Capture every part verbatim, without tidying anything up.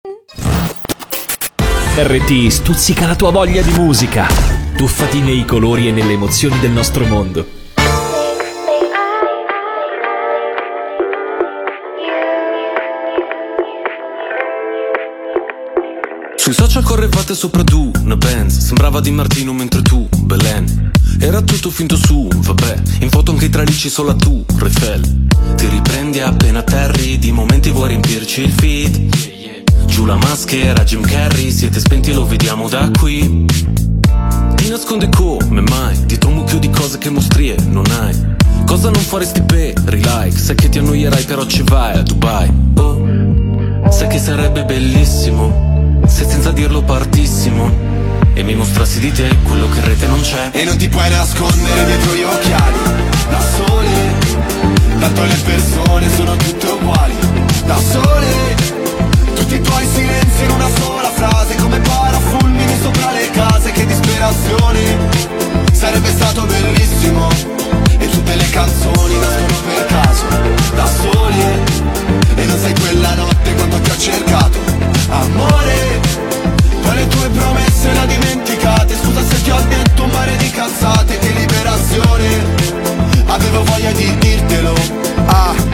R T I stuzzica la tua voglia di musica. Tuffati nei colori e nelle emozioni del nostro mondo. Sui social correvate sopra tu, una Benz. Sembrava Di Martino mentre tu, Belen. Era tutto finto su, vabbè. In foto anche i tralicci solo a tu, Refel. Ti riprendi appena atterri, di momenti vuoi riempirci il feed. Giù la maschera, Jim Carrey, siete spenti, lo vediamo da qui. Ti nascondi come mai, dietro un mucchio di cose che mostrie non hai. Cosa non faresti per like? Sai che ti annoierai però ci vai a Dubai. Oh, sai che sarebbe bellissimo se senza dirlo partissimo e mi mostrassi di te quello che in rete non c'è. E non ti puoi nascondere dietro gli occhiali, da sole. Tanto le persone sono tutte uguali, da sole. Tutti i tuoi silenzi in una sola frase, come parafulmini sopra le case. Che disperazione, sarebbe stato bellissimo. E tutte le canzoni nascono per caso, da soli. E non sai quella notte quanto ti ho cercato, amore. Poi le tue promesse le dimenticate. Scusa se ti ho detto un mare di cazzate. Che liberazione, avevo voglia di dirtelo. Ah,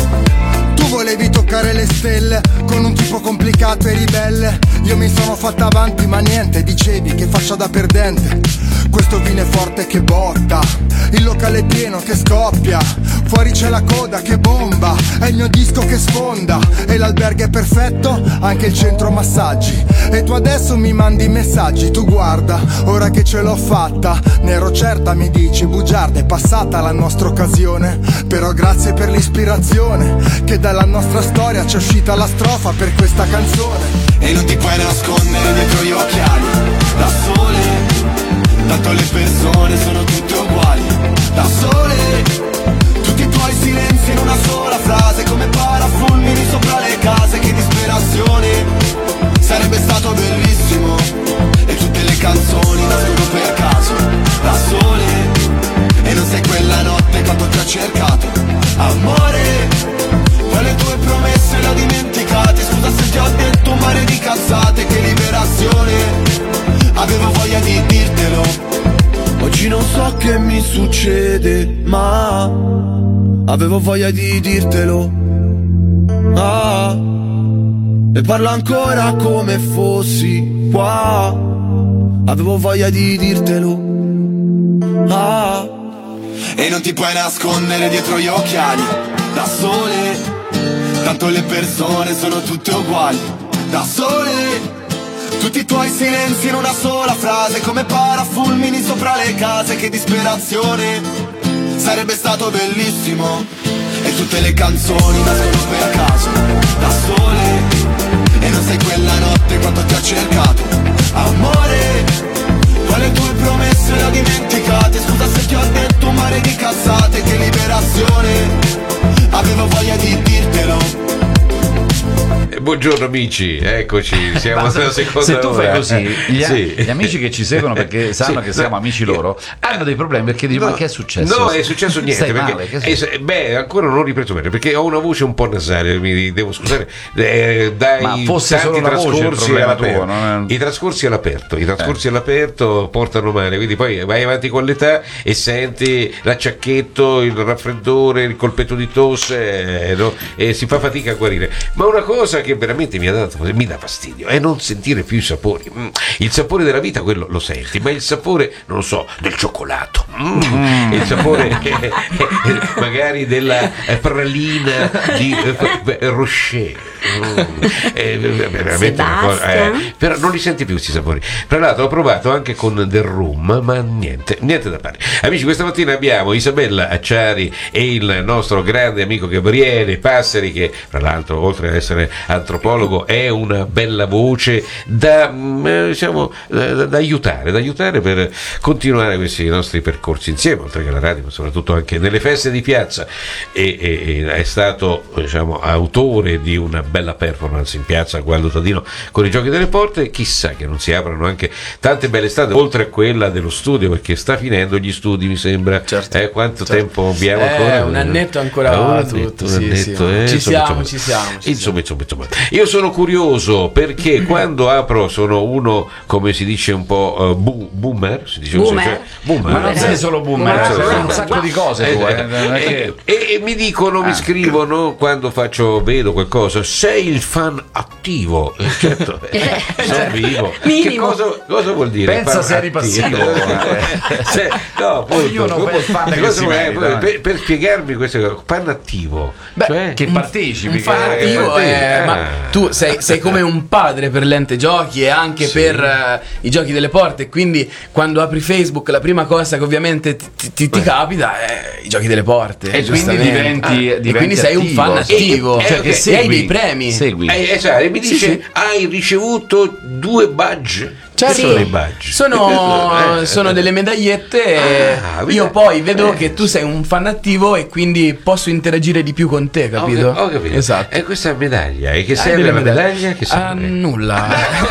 tu volevi toccare le stelle con un tipo complicato e ribelle. Io mi sono fatta avanti ma niente, dicevi che faccia da perdente. Questo vino è forte che botta, il locale è pieno che scoppia. Fuori c'è la coda che bomba, è il mio disco che sfonda. E l'albergo è perfetto, anche il centro massaggi. E tu adesso mi mandi messaggi, tu guarda, ora che ce l'ho fatta. Ne ero certa, mi dici, bugiarda, è passata la nostra occasione. Però grazie per l'ispirazione, che dalla nostra storia c'è uscita la strofa per questa canzone. E non ti puoi nascondere dietro gli occhiali, da sole. Tanto le persone sono tutte uguali, da sole. Tutti i tuoi silenzi in una sola frase, come parafulmini sopra le case. Che disperazione, sarebbe stato bellissimo. E tutte le canzoni nascono per caso, da sole. E non sei quella notte quanto ti ho cercato, amore. Poi le tue promesse le ho dimenticate. Scusa se ti ho detto un mare di cazzate. Che liberazione, avevo voglia di dirtelo. Oggi non so che mi succede, ma avevo voglia di dirtelo. Ah, e parlo ancora come fossi qua. Avevo voglia di dirtelo. Ah, e non ti puoi nascondere dietro gli occhiali, da sole. Tanto le persone sono tutte uguali, da sole. Tutti i tuoi silenzi in una sola frase, come parafulmini sopra le case. Che disperazione, sarebbe stato bellissimo. E tutte le canzoni nascono per caso, da sole. E non sai quella notte quanto ti ho cercato, amore. Poi le tue promesse le ho dimenticate. Scusa se ti ho detto un mare di cazzate. Che liberazione, avevo voglia di dirtelo. Buongiorno amici, eccoci, siamo se, alla seconda se tu ora. fai così, gli, sì. gli amici che ci seguono perché sanno sì, che siamo no, amici loro hanno dei problemi perché dicono: no, ma che è successo? No, è successo niente. Stai perché, male, che è, beh, ancora non ho ripreso bene perché ho una voce un po' nasale, mi devo scusare. Eh, dai, ma fosse solo la voce il problema tuo, non è... I trascorsi all'aperto, i trascorsi eh. all'aperto portano male, quindi poi vai avanti con l'età e senti l'acciacchetto, il raffreddore, il colpetto di tosse, eh, no? E si fa fatica a guarire. Ma una cosa che veramente mi ha dato mi dà fastidio è non sentire più i sapori. Mm. Il sapore della vita quello lo senti, ma il sapore, non lo so, del cioccolato, mm. il sapore eh, eh, magari della eh, pralina di eh, Rocher, mm. eh, veramente una cosa, eh, però non li senti più questi sapori. Tra l'altro ho provato anche con del rum, ma niente, niente da fare. Amici, questa mattina abbiamo Isabella Acciari e il nostro grande amico Gabriele Passeri, che tra l'altro oltre ad essere antropologo è una bella voce da, diciamo, da, da aiutare, da aiutare per continuare questi nostri percorsi insieme, oltre che alla radio, ma soprattutto anche nelle feste di piazza. E, e, e è stato, diciamo, autore di una bella performance in piazza a Gualdo Tadino con i Giochi delle Porte. Chissà che non si aprano anche tante belle strade oltre a quella dello studio, perché sta finendo gli studi, mi sembra. Certo, eh, quanto certo. tempo abbiamo eh, ancora? Un annetto ancora un tutto, annetto, sì, un annetto, sì. eh, Ci insomma, siamo, insomma, ci siamo, ci insomma, siamo. insomma, insomma. Io sono curioso perché quando apro sono uno, come si dice un po' uh, bu- boomer, si dice Boomer? cioè, boomer. Ma non sei solo boomer, Boomer. cioè, un sacco di cose tu, eh, non è che- E, e mi dicono, mi scrivono quando faccio, vedo qualcosa, sei il fan attivo. Eh, certo, eh, sono vivo. Che Minimo. cosa, cosa vuol dire? Pensa fan se eri attivo? passivo. Se- no, appunto, Ognuno come- per il fan che cosa si vuol- merita, per, per spiegarmi questo, fan attivo, Beh, cioè, che partecipi, Un fan che- attivo che- è- ah. ma tu sei, sei come un padre per l'ente giochi e anche Sì. per eh, i giochi delle porte, quindi quando apri Facebook la prima cosa che ovviamente ti, ti- ti- ti capita è i giochi delle porte, E quindi giustamente. diventi, Ah, diventi e quindi sei un attivo. fan attivo, E- cioè e- che e- se hai segui- dei premi. segui. Eh, esatto, e mi dice sì. hai ricevuto due badge. Certo. Che sono i badge? Sono, Eh, sono eh. delle medagliette e Ah, quindi- io poi vedo eh. che tu sei un fan attivo e quindi posso interagire di più con te, capito? Ho, ho capito. Esatto. E questa è medaglia. E che Hai serve delle la medaglie? medaglia? Che Ah, serve? nulla.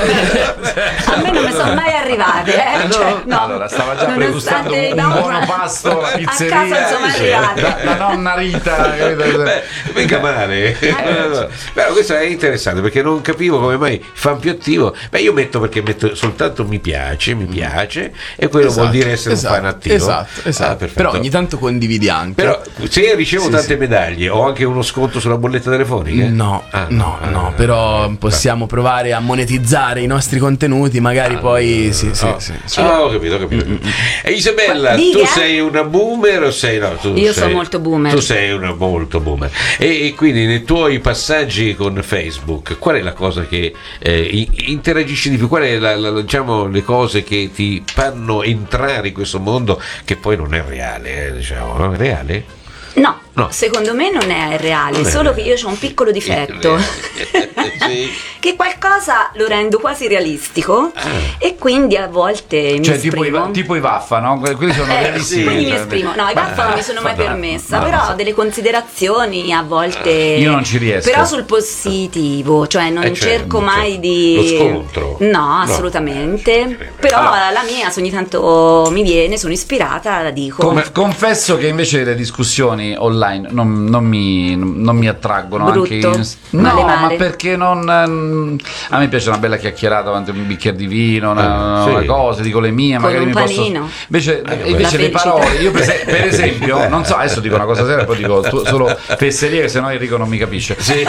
A me non mi sono mai arrivate, eh? no? Cioè, no. Allora, stava già Nonostante pregustando un, i un down- buono pasto alla A pizzeria. casa non sono mai Sì. arrivate. Da, da nonna Rita, capito? Beh, mica male. Però questo è interessante perché non capivo come mai il fan più attivo. Beh, io metto perché metto soltanto mi piace, mi piace, e quello Esatto, vuol dire essere esatto, un fan attivo. Esatto, esatto. Ah, perfetto. Però ogni tanto condividi anche. Però se ricevo Sì, tante sì. medaglie ho anche uno sconto sulla bolletta telefonica? No, Ah, no, ah, no, ah, però ah, possiamo provare a monetizzare i nostri contenuti, magari poi sì, sì, Oh, sì. ah, ho capito, ho capito. E Isabella, Ma tu dica. sei una boomer o sei no? Tu Io sei- sono molto boomer. Tu sei una molto boomer. E, e quindi nei tuoi passaggi con Facebook, qual è la cosa che eh, i- interagisci di più? Qual è la, la- diciamo le cose che ti fanno entrare in questo mondo che poi non è reale, eh, diciamo, no? È reale? No, No. secondo me non è reale, Non è solo reale. che io ho un piccolo difetto. Sì. Che qualcosa lo rendo quasi realistico Ah. e quindi a volte mi Cioè, tipo i, esprimo. va- tipo i vaffa, no? Que- Quelli sono Eh, realissimi. quindi mi cioè, esprimo. No, i vaffa non mi sono mai vabbè, permessa, no, però no. ho delle considerazioni a volte. Io non ci riesco. Però sul positivo, cioè non Eh, certo, cerco certo. mai di. Lo scontro. No, No. assolutamente. Però Allora. la mia, se ogni tanto mi viene, sono ispirata, la dico. Conf- confesso che invece le discussioni online non, non mi, non mi attraggono. Brutto? Anche in- Male no, ma male? perché non. ehm, A me piace una bella chiacchierata davanti a un bicchiere di vino, una, Ah, sì. una cosa, dico le mie, Con magari un mi panino. posso. Invece, Ah, invece La le felicità. parole, io per, es- per esempio, non so, adesso dico una cosa seria, poi dico tu- solo fesserie, se no Enrico non mi capisce. Sì.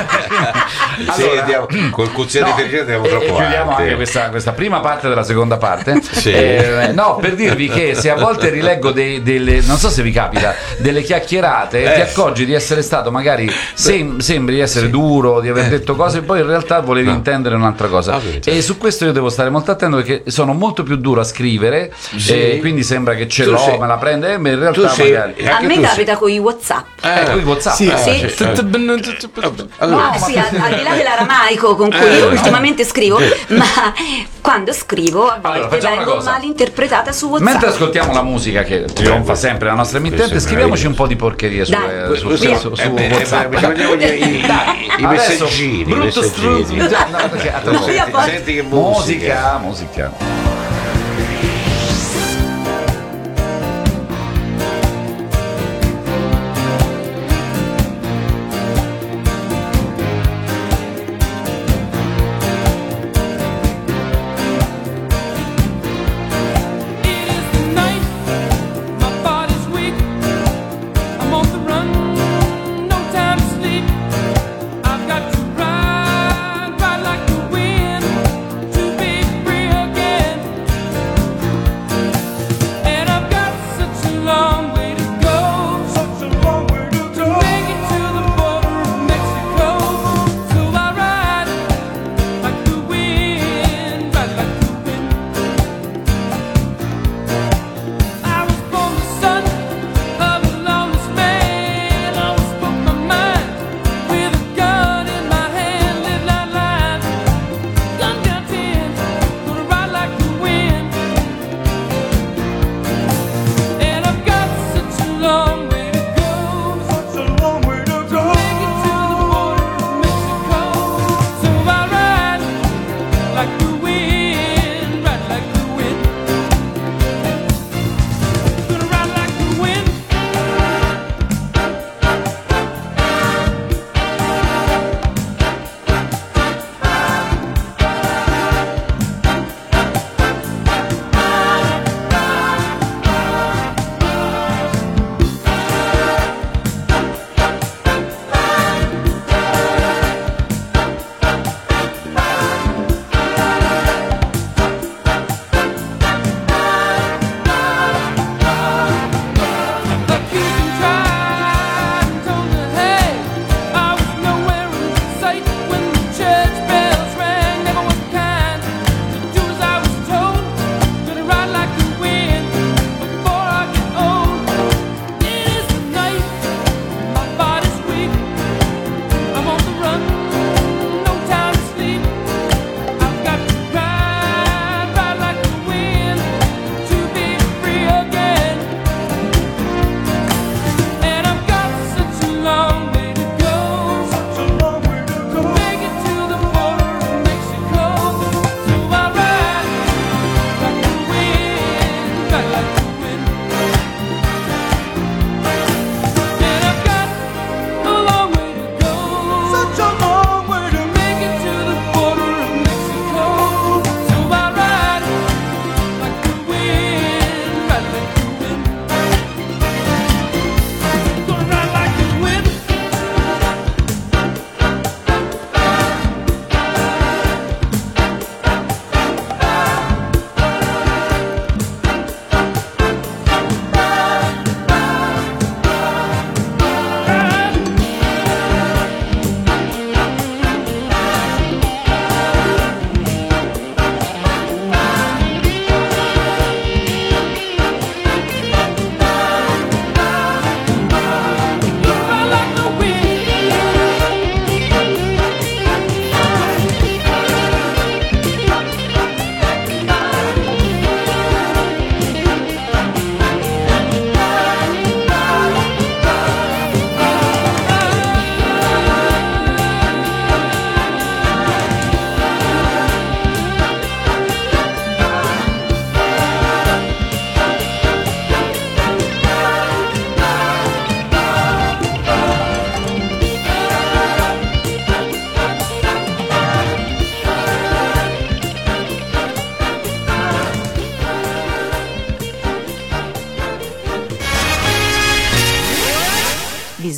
Sì, andiamo, col quoziente intelligente andiamo e, troppo e chiudiamo avanti. anche questa, questa prima parte della seconda parte. Sì. Eh, no, per dirvi che se a volte rileggo dei- delle, non so se vi capita, delle chiacchierate, Eh. ti accorgi di essere stato magari sem- sembri di essere duro, di aver detto cose, e poi in realtà volevi No. intendere un'altra cosa. Ah, sì. E su questo io devo stare molto attento perché sono molto più duro a scrivere, Sì. e quindi sembra che ce Tu l'ho, sei- me la prende, e in Tu realtà sei- magari. eh, A anche me tu capita con i WhatsApp. sei- Eh, qui WhatsApp. Sì, Ah, sì. sì. No, sì, al, al di là dell'aramaico con cui Eh, io no. ultimamente scrivo, ma quando scrivo a Allora, volte facciamo una vengo cosa. mal interpretata su WhatsApp. Mentre ascoltiamo la musica che trionfa sempre la nostra emittente, Questo è scriviamoci un meraviglioso. po' di porcherie su, Dai. eh, su, Questo- su- su eh, beh, WhatsApp. eh, prendiamo gli- i, i- i Adesso, messaggini, i brutto messaggini. struzzo. Già, no, perché- aspetta, Io Senti, poi- senti che musica. musica, musica. It is the night, my body's weak. I'm on the run, no time to sleep. I've got to ride, ride like the wind to be free again.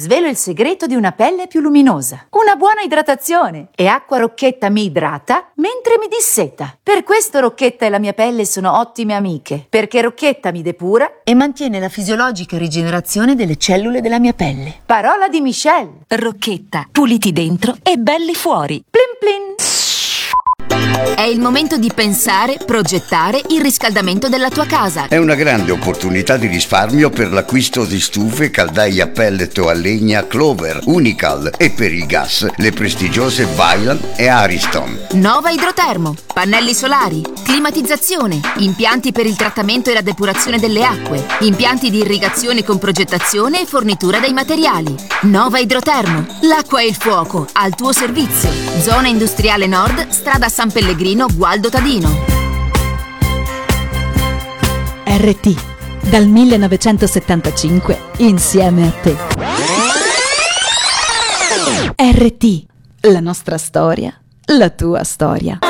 svelo il segreto di una pelle più luminosa. Una buona idratazione. E Acqua Rocchetta mi idrata mentre mi disseta. Per questo Rocchetta e la mia pelle sono ottime amiche. Perché Rocchetta mi depura e mantiene la fisiologica rigenerazione delle cellule della mia pelle. Parola di Michelle. Rocchetta, puliti dentro e belli fuori. Plin plin. È il momento di pensare, progettare il riscaldamento della tua casa. È una grande opportunità di risparmio per l'acquisto di stufe, caldaie a pellet o a legna Clover, Unical e per il gas le prestigiose Vaillant e Ariston. Nova Idrotermo, pannelli solari, climatizzazione, impianti per il trattamento e la depurazione delle acque, impianti di irrigazione con progettazione e fornitura dei materiali. Nova Idrotermo, l'acqua e il fuoco al tuo servizio. Zona industriale nord, strada San Pellegrino, Gualdo Tadino. R T, dal millenovecentosettantacinque, insieme a te. R T, la nostra storia, la tua storia.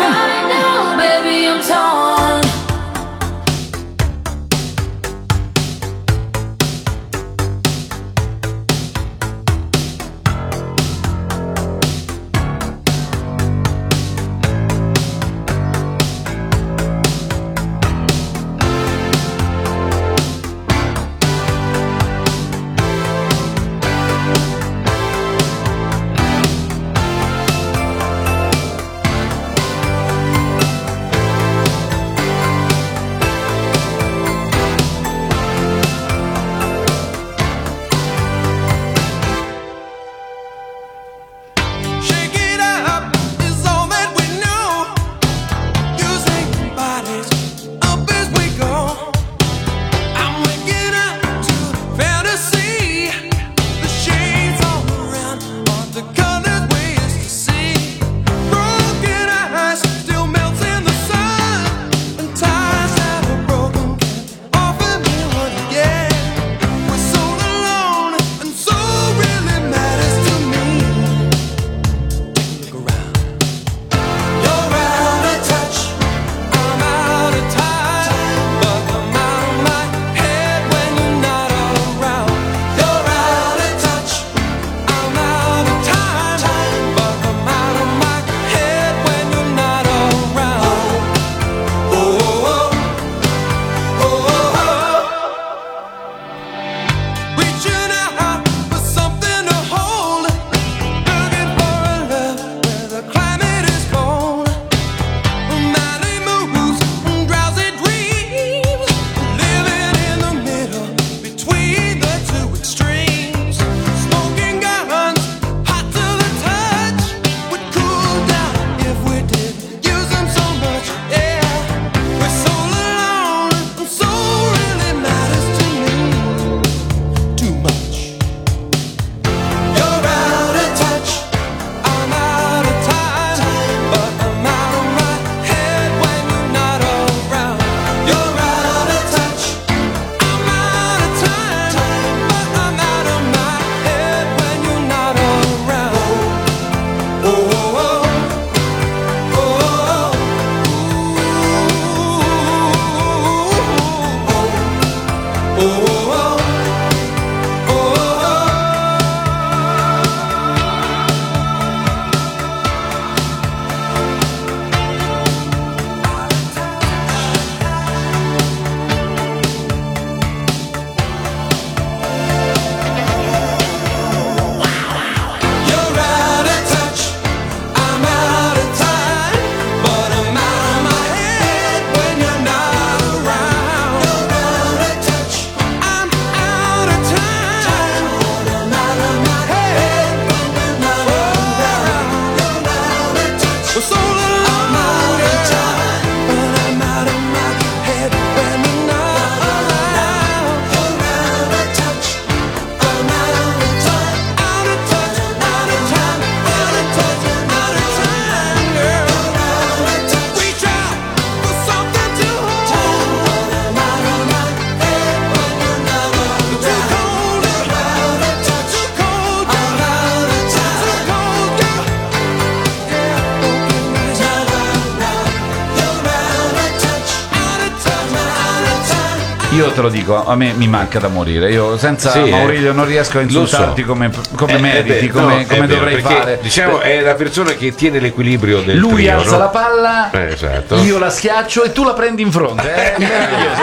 io te lo dico, a me mi manca da morire. Io senza Sì, Maurizio eh. non riesco a insultarti so. come, come Eh, meriti, eh beh, come, no, come è vero, dovrei perché, fare. Diciamo, è la persona che tiene l'equilibrio del Lui trio, alza no? la palla, Eh, esatto. io la schiaccio e tu la prendi in fronte. È meraviglioso.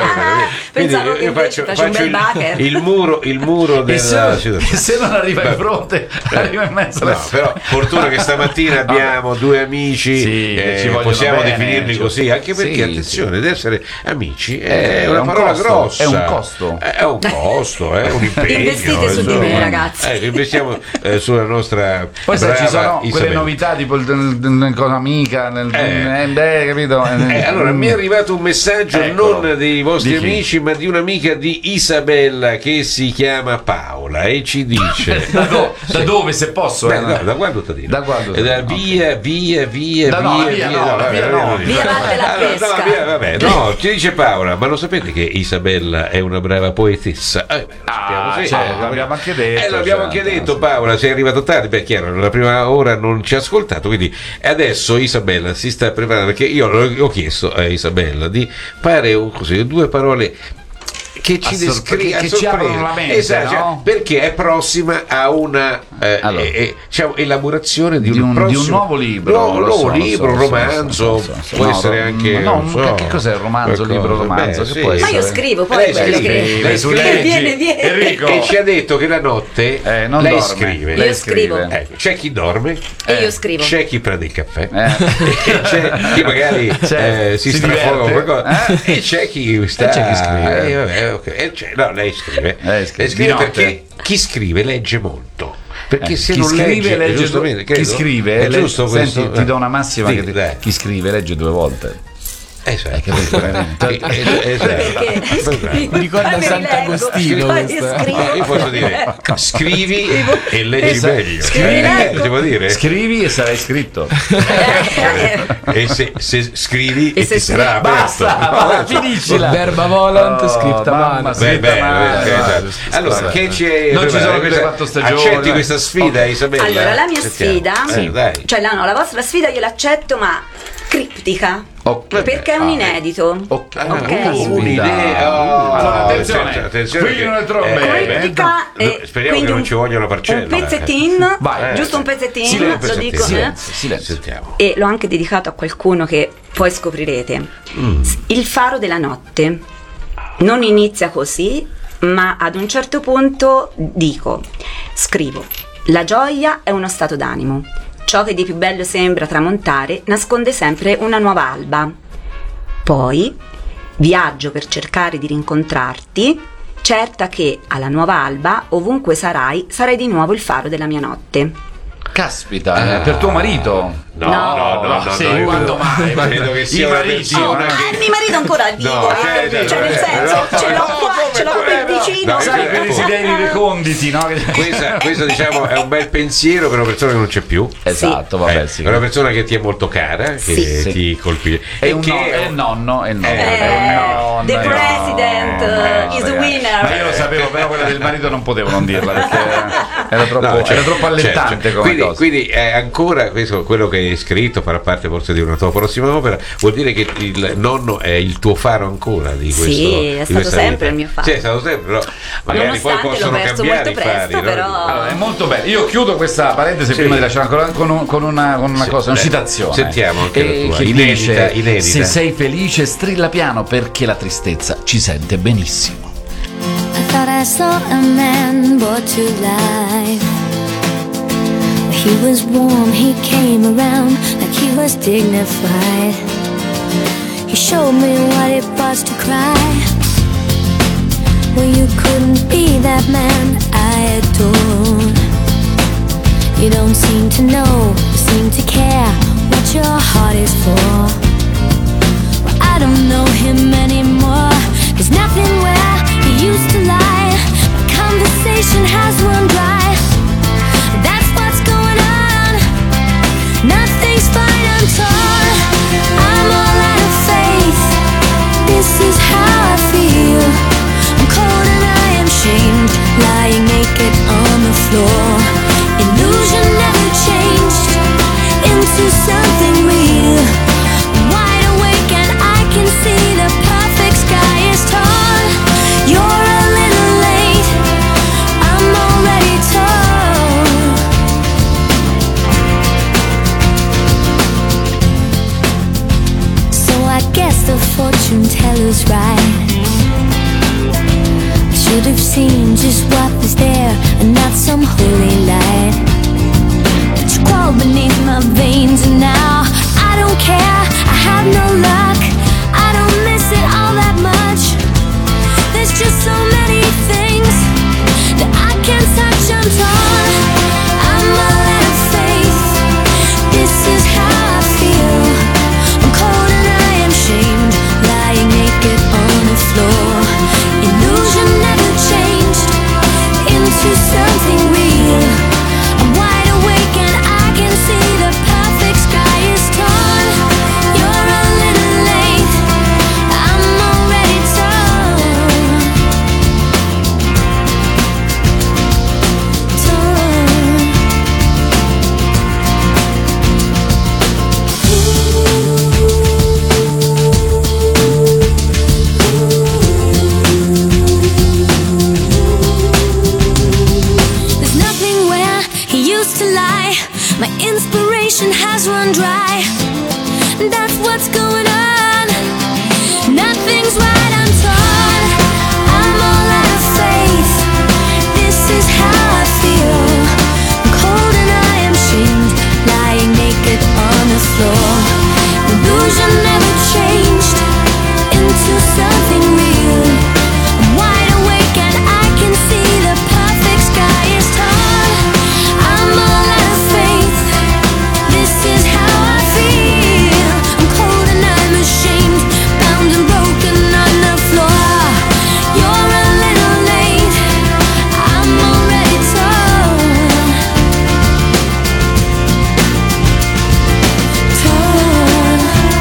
Quindi Pensavo io, che io invece faccio, faccio un faccio bel il, backer. il muro, il muro E della se, situazione. e se non arriva in Beh. fronte, arriva in mezzo. No, però fortuna che stamattina abbiamo due amici, Sì, che eh, ci vogliono possiamo bene, definirli cioè. così, anche perché Sì, attenzione, ed essere amici è, È una un parola costo, grossa, è un costo. è un costo, è un impegno. Investite su di me, insomma. ragazzi. Eh, investiamo eh, sulla nostra Poi sai, brava ci sono quelle Isabella. novità tipo il, il, il- cosa amica, nel, Eh. eh, beh, capito? Eh, allora mi è arrivato un messaggio Eccolo. non dei vostri Di chi? amici ma di un'amica di Isabella che si chiama Paola e ci dice Da, do- da dove, se posso? Beh, eh? no, da quando Tadino? Da quando? Eh, da Ok. via, via, via, Da no, via, via via, no, la vabbè, via vabbè, no. vabbè. Via Vatte la Allora, no, pesca. via, vabbè, no, ci dice Paola, ma lo sapete che Isabella è una brava poetessa? Eh, beh, lo sappiamo, Ah, sì. certo, Eh, l'abbiamo anche detto, Eh, l'abbiamo certo, anche detto, sì. Paola, sei arrivato tardi, beh, chiaro, nella prima ora non ci ha ascoltato, quindi adesso Isabella si sta preparando, perché io l'ho- ho chiesto a Isabella di fare un- così, due parole che ci A sor- descri- che- a che ci sorpresa. aprono la mente, Esatto, cioè, no? perché è prossima a una eh, Allora. eh, eh, diciamo, elaborazione di un, Di un- di prossimo, un nuovo libro, nuovo, lo nuovo so, lo libro, so, lo so, romanzo, lo so, lo so. può No, essere ro- anche no, non so, che cos'è il romanzo, qualcosa. libro, romanzo? Beh, Che sì. può Ma io essere? scrivo, poi Lei quello scrive, che... lei tu scrive. leggi. Viene, viene. Enrico. E ci ha detto che la notte Eh, non lei dorme. scrive. Io scrivo. Ecco, c'è chi dorme, E io scrivo. c'è chi prende il caffè, Eh. e c'è chi magari C'è, eh, si, si strafoga con diverte, qualcosa eh? e c'è chi sta E c'è chi scrive. eh, vabbè, ok. E c'è- no, lei scrive, Lei scrive. Lei scrive Di notte. perché chi scrive legge molto, perché Eh, se chi non scrive legge, legge giustamente, due- chi credo, scrive è legge- giusto senti, questo? ti do una massima Sì, che ti- dai. chi scrive legge due volte. Esatto. capito, veramente? Eh, eh, esatto. Perché Esatto. Mi ricorda Poi mi Sant'Agostino rileggo, poi questo. scrivo. No, io posso dire scrivi e leggi Esatto. meglio. Scrivi, Eh, leggo. si può dire? Scrivi e sarai scritto. E se, se scrivi E e se ti scrivi- sarà Basta, aperto. va, No, finiscila. Verba volant, Oh, scripta mamma, mano. sì. Beh, Scritta beh, male, eh, va. esatto. Allora, Vabbè. che c'è? Non ci sono più le Questa- quattro stagioni, Accetti dai. questa sfida, Ok. Isabella? Allora, la mia Sentiamo. sfida, Eh, dai. cioè la, no, la vostra sfida io l'accetto, ma criptica. Ok. Perché è un Ah, inedito. Ok. Ah, Ok. un'idea. Oh, Allora, attenzione, attenzione, attenzione qui che- non è troppo eh, bene. Critica no, e speriamo quindi che non un- ci voglia una parcella. Un pezzettino, Vai. giusto un pezzettino, Silenzio, lo dico. eh. silenzio, silenzio. Sentiamo. E l'ho anche dedicato a qualcuno che poi scoprirete. Mm. Il faro della notte non inizia così, ma ad un certo punto dico, scrivo, la gioia è uno stato d'animo. Ciò che di più bello sembra tramontare nasconde sempre una nuova alba. Poi viaggio per cercare di rincontrarti, certa che alla nuova alba, ovunque sarai, sarai di nuovo il faro della mia notte. Caspita, eh, per tuo marito? No, no, no, no, sì, no, io quando credo- mai? credo che sia I una mariti, persona no? che- Eh, mio marito ancora vivo, No, eh, cioè, cioè nel no, senso, no, ce l'ho no, qua, come ce l'ho qui quello? vicino. No, Sai, io- per i desideri reconditi, no? Questa, questa, diciamo è un bel pensiero per una persona che non c'è più. Esatto, vabbè, Eh, sì. è una persona che ti è molto cara, che Sì. ti colpisce. È un che no- è il nonno, è il nonno. Eh, è il nonno, the è il president, nonno, uh, is the ragazzi. winner. Ma io lo sapevo, però quella del marito non potevo non dirla perché era troppo, No, cioè, era troppo allettante cioè, cioè, come quindi, cosa. quindi è ancora questo, quello che hai scritto farà parte forse di una tua prossima opera, vuol dire che il nonno è il tuo faro ancora di Sì, questo è di stato questa sempre vita. il mio faro. Sì, è stato sempre, però magari poi Nonostante l'ho possono perso cambiare molto i fari, presto, no? però- Allora, è molto bello. Io chiudo questa parentesi Sì. prima di lasciare ancora con, un- con una, con una Sì, cosa, una beh, citazione. sentiamo anche la E tua, che inedita, dice: inedita. se sei felice, strilla piano perché la tristezza ci sente benissimo. I thought I saw a man brought to life. He was warm, he came around like he was dignified. He showed me what it was to cry. Well, you couldn't be that man I adored. You don't seem to know, you seem to care what your heart is for. Well, I don't know him anymore. There's nothing where he used to lie. My conversation has run dry. That's what's going on. Nothing's fine, I'm torn. I'm all out of faith. This is how I feel. I'm cold and I am shamed, lying naked on the floor. Illusion never changed into something real. the fortune teller's right. I should have seen just what was there and not some holy light. But you crawled beneath my veins and now I don't care, I have no luck, I don't miss it all that much. There's just so many things that I can't touch, I'm torn, I'm all out of faith. This is how I feel, I'm cold and I am shamed, lying naked on the floor. Illusion never changed into something real. I'm wide awake and I can see the perfect sky is torn. You're a little late, I'm already torn. Torn. There's nothing where he used to lie. My inspiration has run dry. That's what's going on. Nothing's right, I'm torn. I'm all out of faith. This is how I feel. I'm cold and I am shamed, lying naked on the floor. Illusion never changed into something real. I'm wide awake and I can see the perfect sky is torn. I'm all out of faith. This is how I feel. I'm cold and I'm ashamed, bound and broken on the floor. You're a little late, I'm already torn. Torn.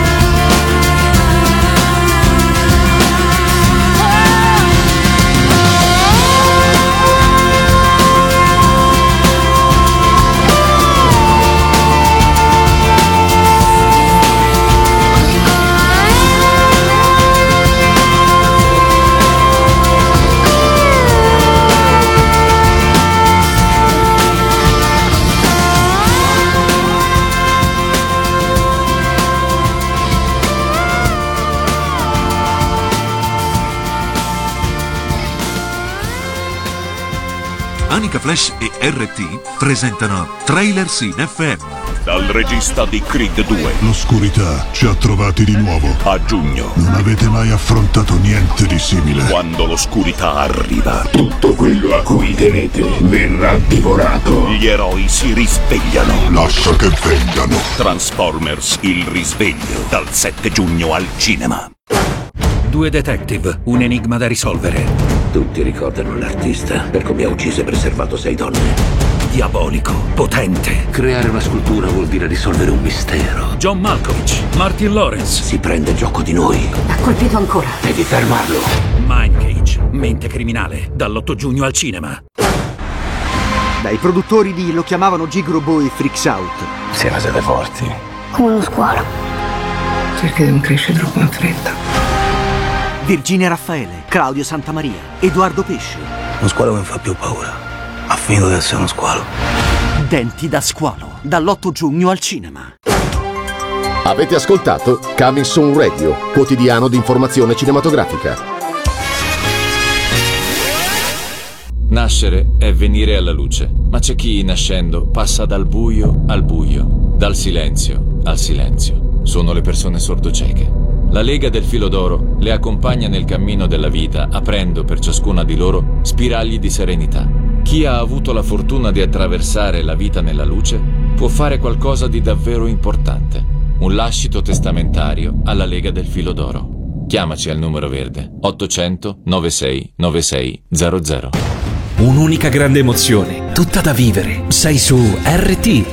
Anica Flash e R T presentano Trailers in F M. Dal regista di Creed due. L'oscurità ci ha trovati di nuovo. A giugno. Non avete mai affrontato niente di simile. Quando l'oscurità arriva, Tutto quello a cui tenete verrà divorato. gli eroi si risvegliano. Lascia che vengano. Transformers, il risveglio. Dal sette giugno al cinema. Due detective, un enigma da risolvere. Tutti ricordano l'artista per come ha ucciso e preservato sei donne. Diabolico, potente. Creare una scultura vuol dire risolvere un mistero. John Malkovich, Martin Lawrence. Si prende gioco di noi. Ha colpito ancora. Devi fermarlo. Mind Cage, mente criminale, dall'otto giugno al cinema. Dai produttori di Lo chiamavano Gigolo Boy Freaks Out. Siamo siete forti. Come uno squalo. Perché non cresce troppo in fretta. Virginia Raffaele, Claudio Santamaria, Edoardo Pesce. Uno squalo che mi fa più paura. Ha finito di essere uno squalo. Denti da squalo, dall'otto giugno al cinema. Avete ascoltato Coming Soon Radio, quotidiano di informazione cinematografica. Nascere è venire alla luce, ma c'è chi nascendo passa dal buio al buio, dal silenzio al silenzio. Sono le persone sordocieche. La Lega del Filo d'Oro le accompagna nel cammino della vita, aprendo per ciascuna di loro spiragli di serenità. Chi ha avuto la fortuna di attraversare la vita nella luce può fare qualcosa di davvero importante. Un lascito testamentario alla Lega del Filo d'Oro. Chiamaci al numero verde ottocento novantasei novantasei zero zero. Un'unica grande emozione, tutta da vivere. Sei su R T.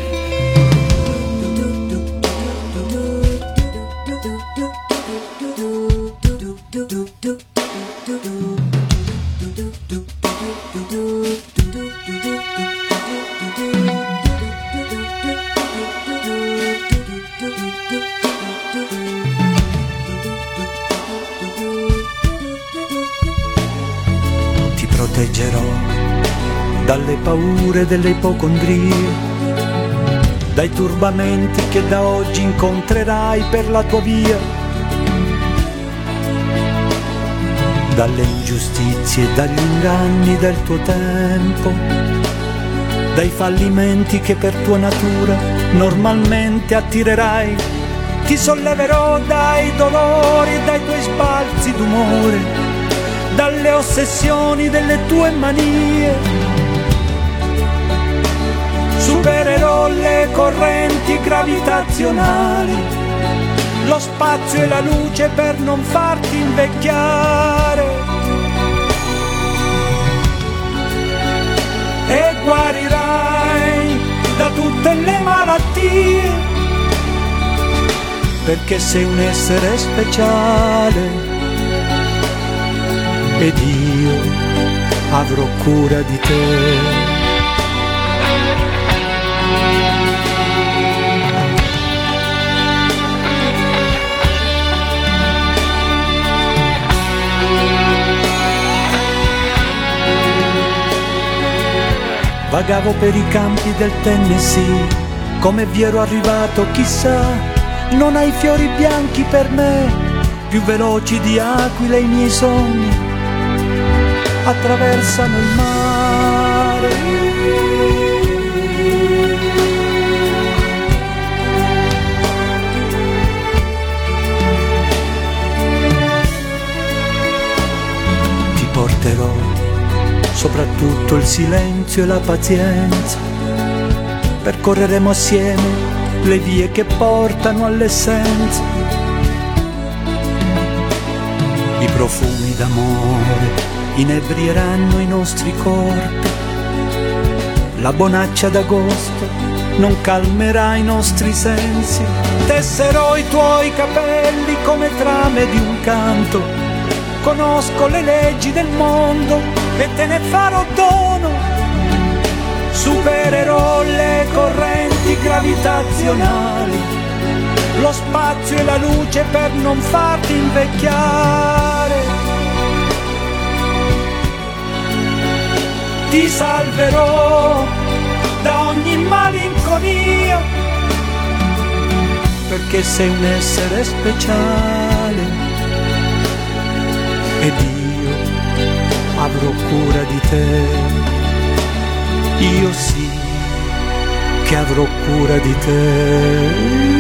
Ti proteggerò dalle paure delle ipocondrie, dai turbamenti che da oggi incontrerai per la tua via. dalle ingiustizie e dagli inganni del tuo tempo, dai fallimenti che per tua natura normalmente attirerai. Ti solleverò dai dolori e dai tuoi sbalzi d'umore, dalle ossessioni delle tue manie. Supererò le correnti gravitazionali, lo spazio e la luce per non farti invecchiare. E guarirai da tutte le malattie, perché sei un essere speciale ed io avrò cura di te. Vagavo per i campi del Tennessee, come vi ero arrivato chissà. Non hai fiori bianchi per me, più veloci di aquile i miei sogni attraversano il mare. Ti porterò soprattutto il silenzio e la pazienza, percorreremo assieme le vie che portano all'essenza. I profumi d'amore inebrieranno i nostri corpi, la bonaccia d'agosto non calmerà i nostri sensi. Tesserò i tuoi capelli come trame di un canto, conosco le leggi del mondo e te ne farò dono. Supererò le correnti gravitazionali, lo spazio e la luce per non farti invecchiare. Ti salverò da ogni malinconia, perché sei un essere speciale ed io avrò cura di te. Io sì che avrò cura di te.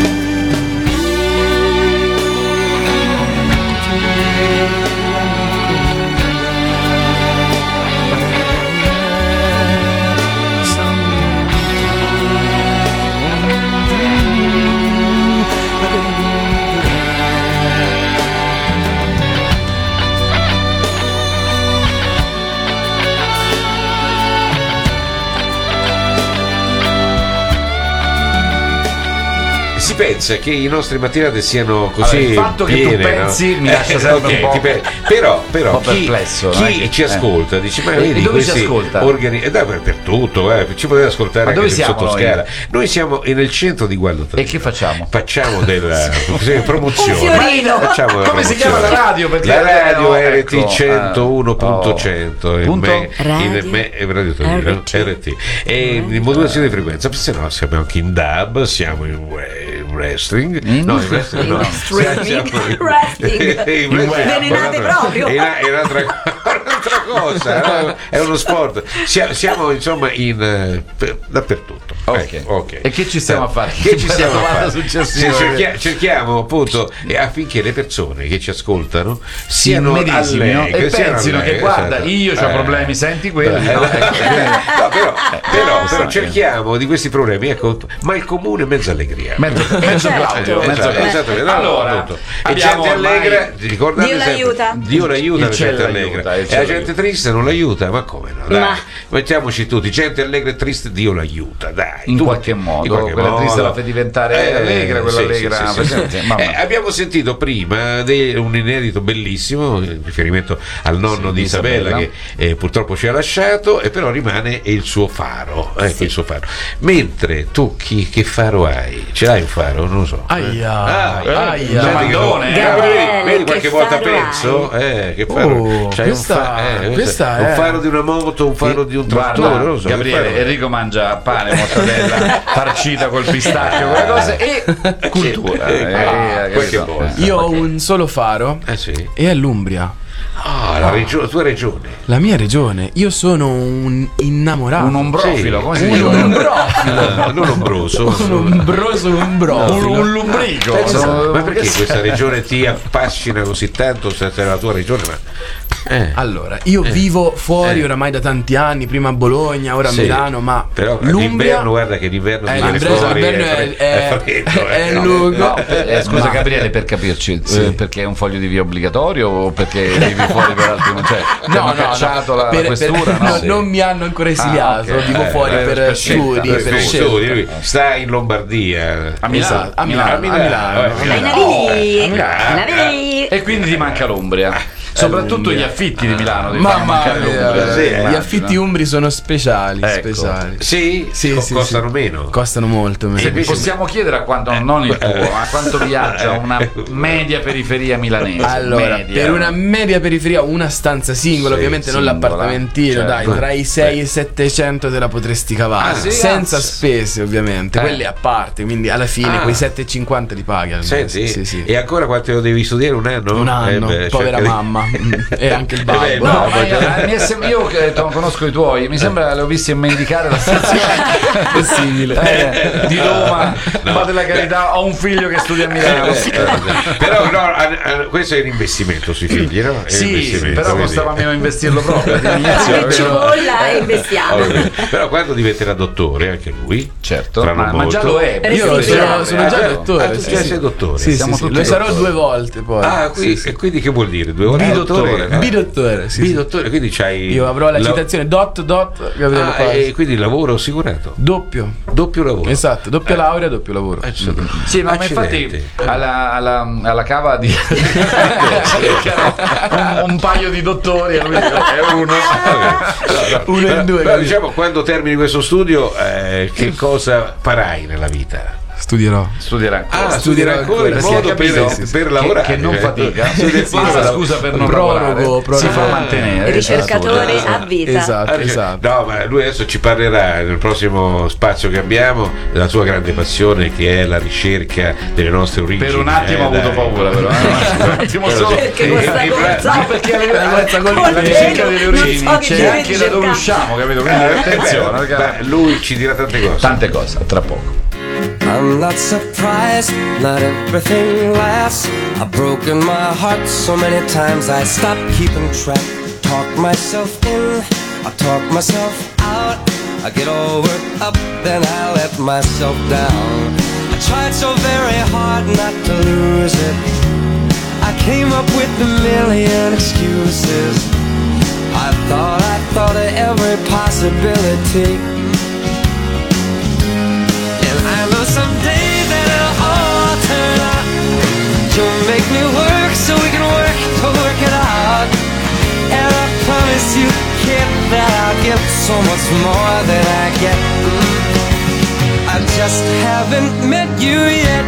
Si pensa che i nostri mattinate siano così allora, il fatto piene, che tu pensi no? mi lascia sempre okay, un po', pe- però, però un po' chi, perplesso, chi eh? ci ascolta eh. dice ma e vedi dove ci questi ascolta? Organi- eh, dai, per, per tutto eh, ci potete ascoltare ma anche dove nel siamo sottoscala noi? noi siamo nel centro di Gualdo Trento. E che facciamo? Facciamo della promozione. Un fiorino. Facciamo la come si chiama la radio? Perché la radio no, R T ecco, centouno punto oh. cento il Punto? me- Radio? il me- il radio Torino, R T. R T e in modulazione di frequenza, se no siamo anche in dub, siamo in wrestling, in? no in wrestling no, Streaming, wrestling, ve ne nate proprio. È, una, è un'altra, un'altra cosa, no? È uno sport. Siamo, siamo insomma in eh, per, dappertutto. Ok. Ecco, ok. E che ci stiamo a fare? Che ci stiamo a fare? Successiva. Cerchia, cerchiamo appunto eh, affinché le persone che ci ascoltano siano medesimi, no? allegre, E siano pensino allegre, che guarda, esatto. io ho Eh. problemi, senti quelli. Eh, no, ecco, no, però, però, però eh. cerchiamo di questi problemi, ecco, ma il comune mezza allegria. Mezzo, mezzo certo. Claudio, Eh, mezzo esatto, Claudio. esatto, no, Allora, appunto. E abbiamo gente ormai- allegra, ricordate Dio sempre, l'aiuta. Dio l'aiuta, Il la cielo gente l'aiuta, allegra. il E cielo la gente triste non l'aiuta, ma come no? Dai, Ma- mettiamoci tutti, gente allegra e triste, Dio l'aiuta, dai. In tutti. qualche modo, In qualche quella modo. triste la fa diventare Eh, allegra, quella sì, allegra. sì, sì, sì. presente? Mamma. Eh, abbiamo sentito prima de- un inedito bellissimo in riferimento al nonno Sì, di di Isabella, Isabella. che eh, purtroppo ci ha lasciato, e però rimane il suo faro, ecco Sì. il suo faro. Mentre tu chi, che faro hai? Ce l'hai un faro? Non lo so. Aia, Ah, eh, aia. senti che- Domandone, eh. Gabriele, vedi, vedi qualche che volta faro penso hai? eh, che faro Oh, c'hai questa- un, fa- eh, questa un è- faro di una moto, un faro di un trattore, Guarda, non lo so, che Gabriele, faro è? Enrico mangia pane, mortadella, farcita col pistacchio, quelle cose e cultura. Sì, eh, ah, eh, qualche capito? volta. Io ho un solo faro Eh sì. e è l'Umbria. Ah, la regione, tua regione. La mia regione, io sono un innamorato. Un ombrofilo, Sì. come si un dice? ombrofilo. Non ombroso. Un ombroso ombrofilo. Un, un lubrico. Pensa, no? ma perché questa regione ti affascina così tanto? Se è la tua regione, ma eh. Allora, io Eh. vivo fuori Eh. oramai da tanti anni, prima a Bologna, ora a Sì. Milano, ma però l'Umbria l'inverno, guarda che l'inverno Eh, ti viene l'inverno- fuori, l'inverno è, è- fre- è freddo, è eh. lungo. No, eh, scusa Ma- Gabriele, per capirci, eh, perché è un foglio di via obbligatorio o perché vivi fuori per altri non c'è? Ti No, hanno no, cacciato no, la, per- la questura? per- no? no, non mi hanno ancora esiliato, Ah, ok. vivo Eh, fuori eh, per per studi, scelta, per per scelta. studi, lui sta in Lombardia. A Milano, Esatto, a Milano, a Milano. eh, Vai Navi, Ah, Navi. E quindi ti manca l'Umbria. Soprattutto gli affitti di Milano. ti fanno Mamma mancare mia, l'Umbria. sì, eh, eh. gli immagino. affitti umbri sono speciali, Ecco. speciali. Sì, Sì, Co- sì, costano sì. meno. Costano molto meno. Se possiamo chiedere a quanto, non il tuo, ma a quanto viaggia una media periferia milanese? Allora, Media. per una media periferia, una stanza singola, Sì, ovviamente singola, non l'appartamentino, certo. dai, tra i sei e i settecento te la potresti cavare, Ah, sì? senza Ah, spese ovviamente, Eh. quelle a parte, quindi alla fine Ah. quei sette e cinquanta li paghi al mese. Senti, Sì, sì. e ancora quanto lo devi studiare? Un anno? Un anno, Eh beh, povera cerca di- mamma e anche il babbo. Eh beh, No, no, ma io, ma- mi è sem- io che to- conosco i tuoi, mi sembra le ho visti mendicare la stazione Possibile. eh, di Roma. No. Ma della carità, ho un figlio che studia a Milano. Però no, a- a- questo è un investimento sui figli, no? È un Sì, investimento, però quindi- costava meno investirlo proprio all'inizio. Che cipolla e investiamo. Ovvio. Però quando diventerà dottore anche lui, Certo, tra non ma, ma già molto. lo è. Io Sì, sono, sì. sono già Ah, dottore. ah, tu sì, già sì. sei dottore. Sì, sì, Siamo sì, tutti lo sarò dottori. due volte poi. Ah, qui- Sì, sì. e quindi che vuol dire? Due volte Bidottore. dottore? Bidottore, sì, sì. Bidottore, quindi c'hai Io avrò la la- citazione dot dot Gabriele Ah, Pazzi. e quindi lavoro assicurato. Doppio. Doppio lavoro. Esatto, doppia laurea, doppio lavoro. Eh, ci sono- Sì, no, ma infatti Accidenti. alla, alla, alla cava di un, un paio di dottori e lui è uno. Uno in due, Però capito? diciamo, quando termini questo studio, eh, che cosa farai nella vita? Studierò. Studierà ancora. Ah, studierai ancora in Perché modo ha capito per, che- per lavorare. che non eh. fatica. Studia- Basta scusa per non Prorogo, lavorare. prorogo. Si fa mantenere. Ricercatore Esatto. a vita. Esatto, Ah, esatto. No, ma lui adesso ci parlerà nel prossimo spazio che abbiamo della sua grande passione, che è la ricerca delle nostre origini. Per un attimo ho eh, avuto dai. paura, però. eh. Un attimo solo. Perché E- questa e- cosa? No, perché la, la, Questa la, cosa- la ricerca delle Non so origini che c'è deve anche da dove ricercare. usciamo, capito? Quindi Eh, attenzione, beh, ragazzi. beh, lui ci dirà tante cose. Tante cose, tra poco. I'm not surprised, not everything lasts. I've broken my heart so many times I stopped keeping track. Talk myself in, I talk myself out. I get all worked up, then I let myself down. I tried so very hard not to lose it. I came up with a million excuses. I thought, I thought of every possibility. I know someday that it'll all turn out. You'll make me work so we can work to work it out. And I promise you, kid, that I'll give so much more than I get. Mm. I just haven't met you yet.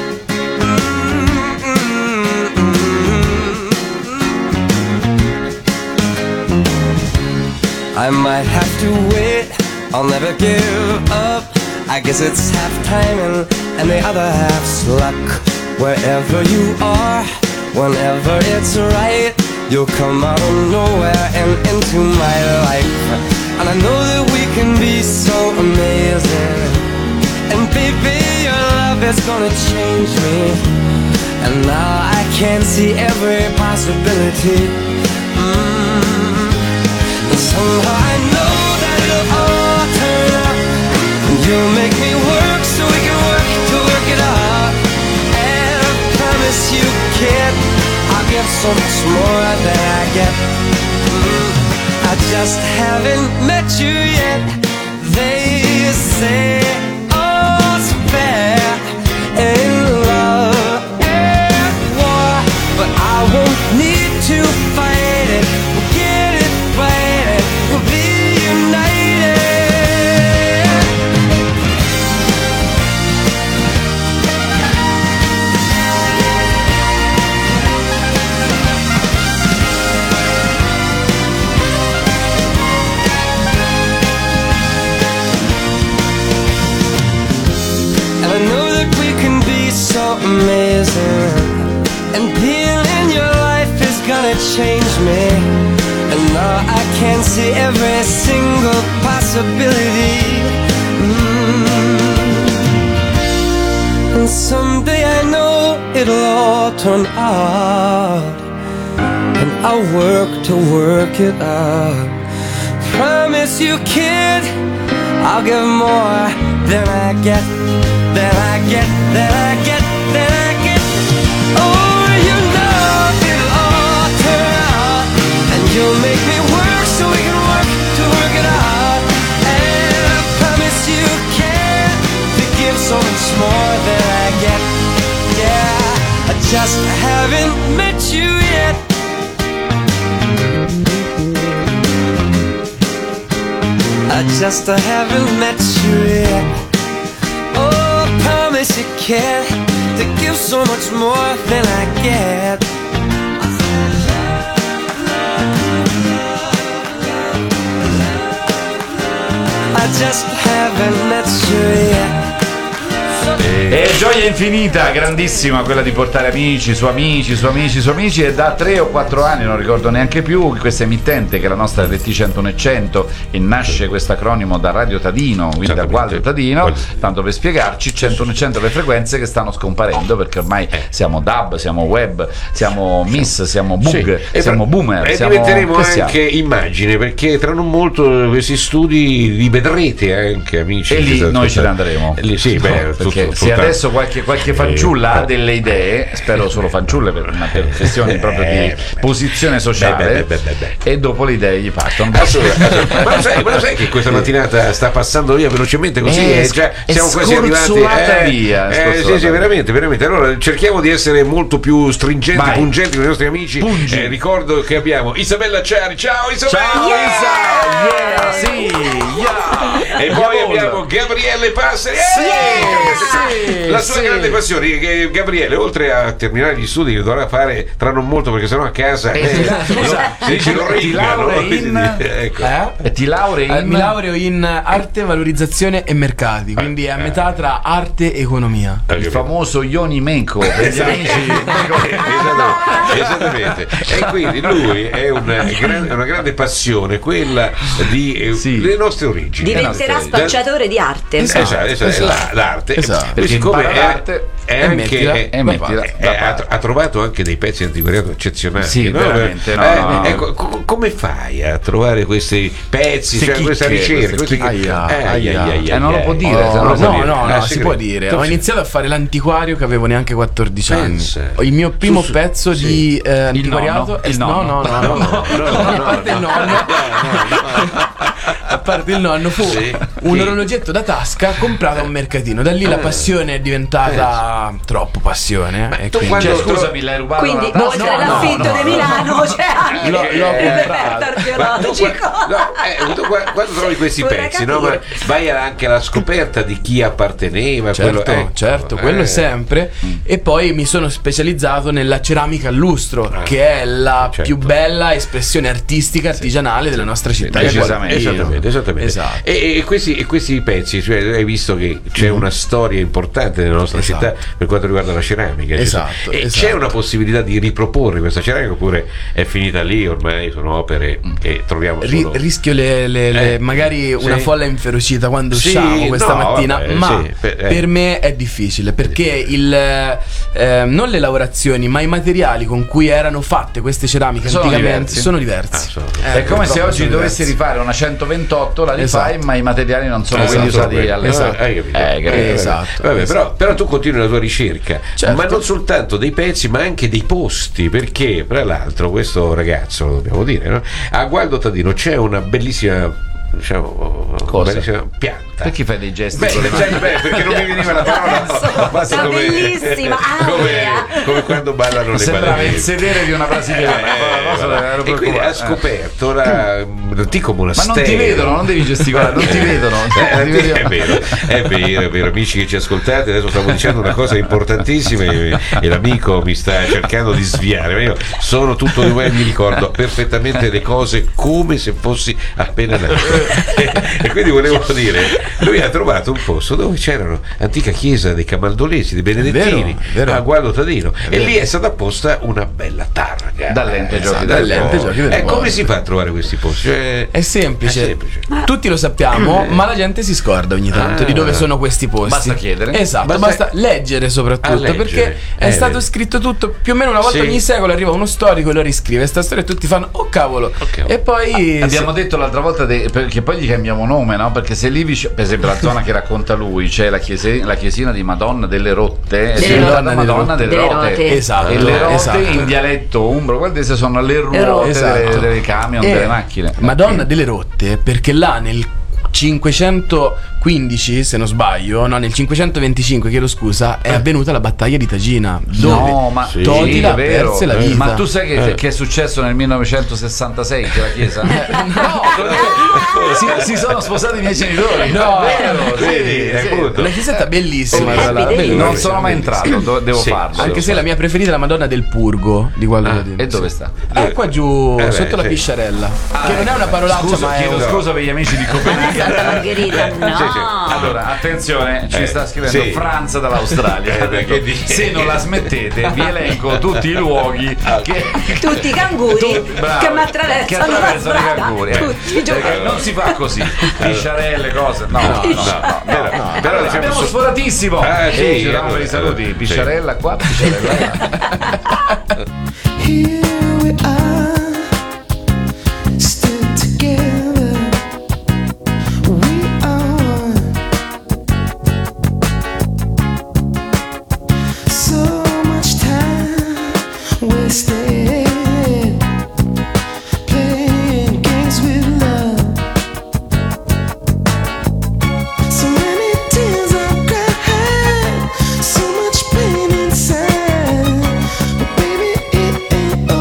I might have to wait, I'll never give up. I guess it's half timing and the other half's luck. Wherever you are, whenever it's right, you'll come out of nowhere and into my life. And I know that we can be so amazing. And baby, your love is gonna change me. And now I can see every possibility. Mm. And somehow I know that it'll all turn out. You'll make me work so we can work to work it out. And I promise you, kid, I'll give so much more than I get. Mm, I just haven't met you yet. They say all's fair in love and war, but I won't need to fight it. We'll get it right, we'll be united. changed me, and now I can see every single possibility. Mm. And someday I know it'll all turn out, and I'll work to work it out. Promise you, kid, I'll give more than I get, than I get, than I get, than I get. Oh, you know it'll all turn out, and you'll make me work so we can work to work it out. And I promise you, kid, to give so much more than I get. Yeah, I just haven't met you yet. I just haven't met you yet. Oh, I promise you, kid, to give so much more than I get. I just haven't met you yet. E gioia infinita, grandissima, quella di portare amici su amici su amici su amici. E da tre o quattro anni, non ricordo neanche più, questa emittente che è la nostra R T cento e cento, e nasce questo acronimo da Radio Tadino, quindi da Gualdo Tadino, tanto per spiegarci, cento e cento le frequenze che stanno scomparendo, perché ormai siamo D A B, siamo web, siamo miss, siamo bug, sì, siamo boomer, e siamo, diventeremo anche immagine, perché tra non molto questi studi li vedrete anche, amici. E lì noi ce ne andremo. Lì, sì, no, beh, perché tutto, se tutto adesso qualche, qualche fanciulla ha delle idee, spero solo fanciulle per, per questioni proprio di posizione sociale, beh, beh, beh, beh, beh. E dopo le idee gli partono. Assolutamente. ma, lo sai, ma lo sai che questa mattinata sta passando via velocemente così? È, e già è siamo quasi arrivati eh, via, eh, sì, sì, veramente, veramente. Allora cerchiamo di essere molto più stringenti, Vai. pungenti con i nostri amici. Eh, ricordo che abbiamo Isabella Ciari. Ciao Isabella! Ciao yeah! Isa! Yeah! Sì! Yeah! E poi yeah. abbiamo Gabriele Passeri. Sì, sì, la sua sì. grande passione, che Gabriele, oltre a terminare gli studi che dovrà fare tra non molto, perché sennò a casa eh, eh, ti, scusa, si dice lo ti laurei in ecco. eh? ti laurei in eh, mi laureo in arte, valorizzazione e mercati, quindi è a metà tra arte e economia. Il famoso Ioni Menko per gli amici. Esattamente. E quindi lui è una, gran, una grande passione, quella di eh, sì. le nostre origini. Diventerà spacciatore di arte. Esatto, esatto, esatto. esatto. l'arte, esatto. perché siccome è, l'arte è anche è, mettila, è, è, ha, ha trovato anche dei pezzi di antiquariato eccezionali. Sì, no? veramente. No, eh, no. Ecco, co- come fai a trovare questi pezzi, queste cioè chicche, questa ricerca? Queste Queste aia, eh, aia, aia, aia, aia, eh, non lo può dire. Oh, non lo no, può no, dire. no, Ah, si può dire. Ho iniziato a fare l'antiquario che avevo neanche quattordici Pensa. anni. Il mio primo Su, su, pezzo sì. di eh, antiquariato il è nonno. no, no, no, no, no, no, a parte il nonno. A parte il nonno fu Sì. un Chi? orologetto da tasca comprato a un mercatino. Da lì la passione è diventata troppo passione. eh, e tu quindi- Cioè, quando- scusami, l'hai rubato Quindi la... oltre no, all'affitto no, di no, Milano c'è anche L'ho- l'ho il comprato. reperto Ma tu, archeologico. no, eh, tu qua- quando trovi questi Vorrei pezzi, no, ma capire. vai anche alla scoperta di chi apparteneva. Certo, quello, ecco, certo, quello eh. sempre. E poi mi sono specializzato nella ceramica a lustro, Ah, che è la certo. più bella espressione artistica artigianale della nostra città. Decisamente. Esattamente, esattamente. Esatto. E, e questi, e questi pezzi, cioè, hai visto che c'è Mm-hmm. una storia importante nella nostra Esatto. città per quanto riguarda la ceramica. Esatto, E esatto. c'è una possibilità di riproporre questa ceramica oppure è finita lì, ormai sono opere che troviamo Ri- solo... rischio le, le- le- Eh, magari una sì. folla inferocita quando Sì, usciamo questa no, mattina, vabbè, ma sì, per- eh. per me è difficile perché il, eh, non le lavorazioni, ma i materiali con cui erano fatte queste ceramiche Sono anticamente diversi. sono diversi. Ah, sono- Eh, È come se purtroppo oggi sono dovessi diversi. rifare una centoventotto, la rifai, Esatto. ma i materiali non sono Esatto. quelli usati quelli. alle Esatto. Hai capito? Eh, capito. Eh, Esatto. Vabbè, Esatto. Però, però tu continui la tua ricerca, Certo. ma non soltanto dei pezzi, ma anche dei posti, perché tra l'altro questo ragazzo, lo dobbiamo dire, no? A Gualdo Tadino c'è una bellissima, diciamo, Cosa? bellissima pianta. Perché fai dei gesti Beh, con le cioè, mani? beh, perché non mi veniva la parola. Cazzo, Basta la come- bellissima come, area. come quando ballano le Sembrava il ballerine. sedere di una brasiliana. Eh, Cosa, voilà. ero E quindi preoccupato. ha scoperto la- l'antico Ma monastero. non ti vedono, non devi gesticolare, non ti vedono. Eh, Ti vedi- è vero, è vero, è vero, amici che ci ascoltate, adesso stavo dicendo una cosa importantissima e, e l'amico mi sta cercando di sviare, ma io sono tutto di me, mi ricordo perfettamente le cose come se fossi appena nato. E, e quindi volevo dire lui ha trovato un posto dove c'erano antica chiesa dei Camaldolesi, dei Benedettini, È vero, è vero. a Gualdo Tadino, È e vero. lì è stata apposta una bella targa Dall'ente Eh, Giochi dal- delle dall'ente Porte. Giochi delle Eh, Porte. Come come si fa a trovare questi posti? Cioè, È semplice. È semplice. Tutti lo sappiamo, ma la gente si scorda ogni tanto Ah. di dove sono questi posti. Basta chiedere. Esatto, Basta- basta, leggere soprattutto, Ah, leggere. perché è Eh, stato vedi. scritto tutto più o meno una volta Sì. ogni secolo, arriva uno storico e lo riscrive sta storia e tutti fanno "Oh cavolo". E poi Abbiamo se- detto l'altra volta de- perché poi gli cambiamo nome, no? Perché se lì vicino, per esempio la zona che racconta lui, c'è la, chiese- la chiesina di Madonna delle Rotte, è Delle diventata Rotte. Madonna delle, Delle Rote. Rote. Esatto, E le Rote esatto. in dialetto umbro guardese sono le ruote ruote. delle, Esatto. delle camion, Eh, delle macchine. Madonna delle Rotte, perché là nel cinquecentoquindici, se non sbaglio, no, nel cinquecentoventicinque, chiedo scusa, è avvenuta la battaglia di Tagina. Dove No, ma Sì. Totila è vero. perse la vita. Ma tu sai che, Eh. che è successo nel millenovecentosessantasei che la chiesa? No, si, si sono sposati i miei genitori. No, vero, sì, vedi, sì. appunto. La chiesetta bellissima, tra l'altro. Happy Day. Non sono mai entrato, do- devo Sì, farlo. Anche devo se la mia preferita è la Madonna del Purgo di Gualdo Ah, Tadino. E dove sta? È qua giù, Eh beh, sotto la sì. pisciarella. Ah, che non è una parolaccia, Scusa, ma è chiedo un... scusa per gli amici di Santa Copenaghen. Margherita, no. Sì, sì. Allora, attenzione, ci Eh, sta scrivendo sì. Franza dall'Australia. Eh, Ha beh, detto, che dici? se non la smettete, vi elenco tutti i luoghi che. Tutti i canguri Tu- bravo, che mi attraversano, che attraversano la i strada. canguri, eh. Tutti i giorni. Perché non si fa così, pisciarelle, cose. No, no, no, no, no, Però- no. però Allora, diciamo abbiamo su- sforatissimo. Ah, sì, Ehi, ci diamo allora, per i saluti. sì. Pisciarella qua, pisciarella là. Here we are, still together. We are one. So much time wasted playing games with love. So many tears I've cried, so much pain inside. But baby, it ain't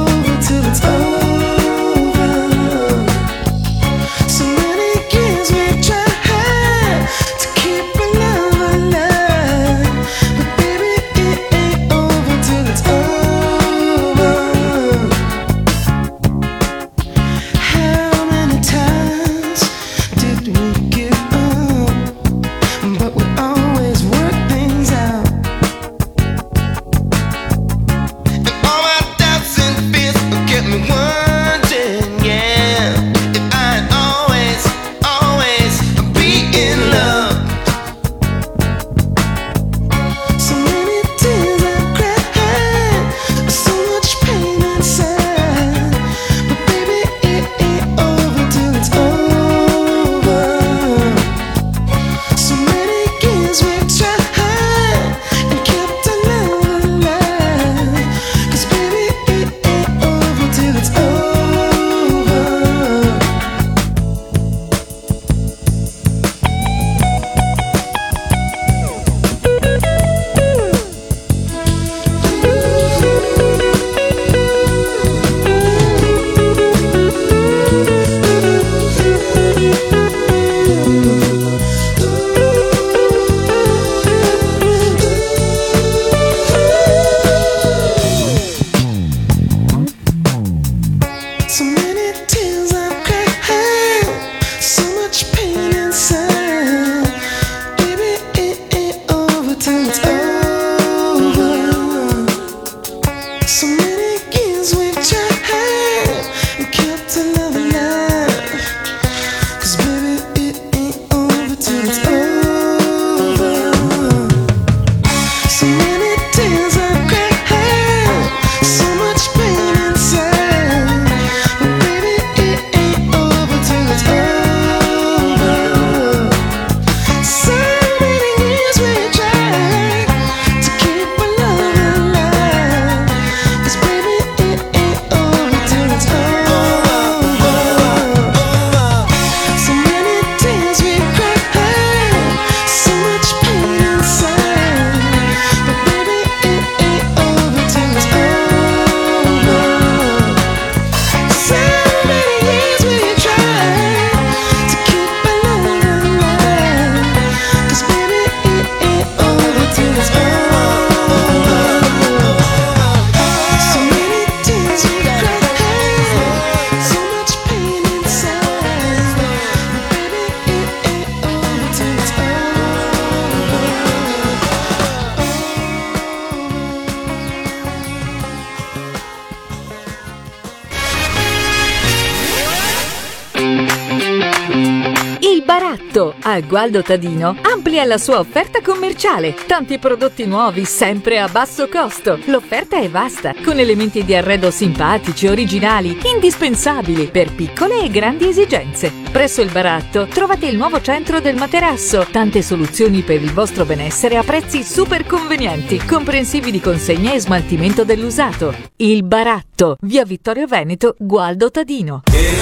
Baratto a Gualdo Tadino amplia la sua offerta commerciale. Tanti prodotti nuovi sempre a basso costo. L'offerta è vasta, con elementi di arredo simpatici, originali, indispensabili per piccole e grandi esigenze. Presso il Baratto trovate il nuovo centro del materasso. Tante soluzioni per il vostro benessere a prezzi super convenienti, comprensivi di consegna e smaltimento dell'usato. Il Baratto, via Vittorio Veneto, Gualdo Tadino.